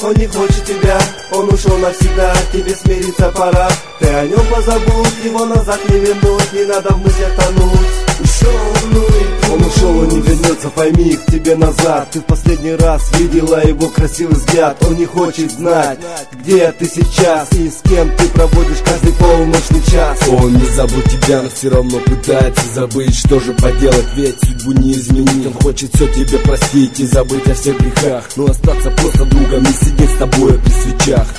он не хочет тебя, он ушел навсегда, тебе смириться пора. Ты о нем позабудь, его назад не вернуть, не надо в мыслях тонуть. Он ушел, он не вернется, пойми, к тебе назад. Ты в последний раз видела его красивый взгляд. Он не хочет знать, где ты сейчас и с кем ты проводишь каждый полуночный час. Он не забыл тебя, но все равно пытается забыть. Что же поделать, ведь судьбу не изменить. Он хочет все тебе простить и забыть о всех грехах, но остаться просто другом и сидеть с тобой при свечах.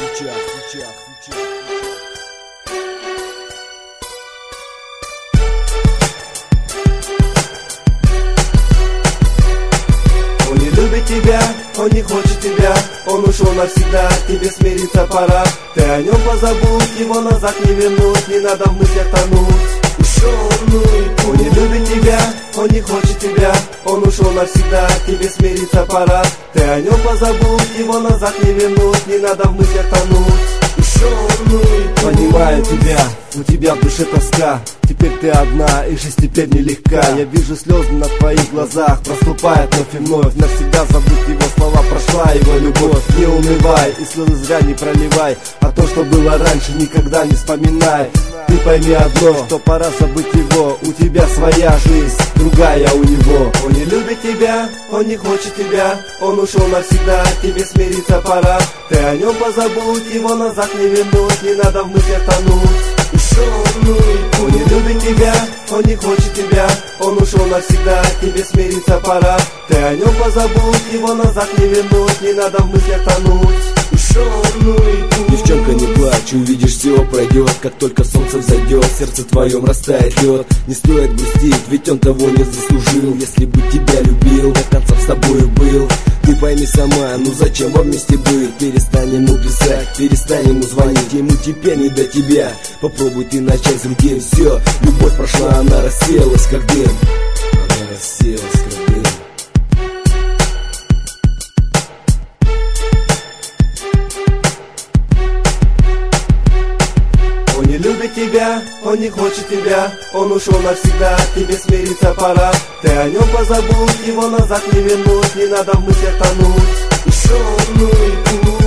Тебя, он не хочет тебя, он ушел навсегда, тебе смириться пора. Ты о нем позабудь, его назад не вернуть, не надо в мыслях тонуть. Он не любит тебя, он не хочет тебя, он ушел навсегда, тебе смириться пора. Ты о нем позабудь, его назад не вернуть, не надо в мыслях тонуть. Понимаю тебя, у тебя в душе тоска. Теперь ты одна, и жизнь теперь нелегка. Я вижу слезы на твоих глазах, проступает вновь и вновь. Навсегда забудь его слова, прошла его любовь. Не унывай и слезы зря не проливай, а то, что было раньше, никогда не вспоминай. Ты пойми одно, что пора забыть его. У тебя своя жизнь, другая у него. Он не любит тебя, он не хочет тебя, он ушел навсегда, тебе смириться пора. Ты о нем позабудь, его назад не вернуть, не надо в мыслях тонуть. Он не любит тебя, он не хочет тебя, он ушел навсегда, тебе смириться пора. Ты о нем позабудь, его назад не вернуть, не надо в мыслях тонуть. Девчонка, не плачь, увидишь, все пройдет. Как только солнце взойдет, в сердце твоем растает лед. Не стоит грустить, ведь он того не заслужил. Если бы тебя любил, до конца с тобой был. Ты пойми сама, ну зачем вам вместе быть? Перестань ему писать, перестань ему звонить, ему теперь не до тебя. Попробуй ты начать с другим, все. Любовь прошла, она рассеялась как дым. Она рассеялась как дым. Он не любит тебя, он не хочет тебя, он ушел навсегда, тебе смириться пора. Ты о нем позабудь, его назад не вернуть, не надо в мыслях тонуть.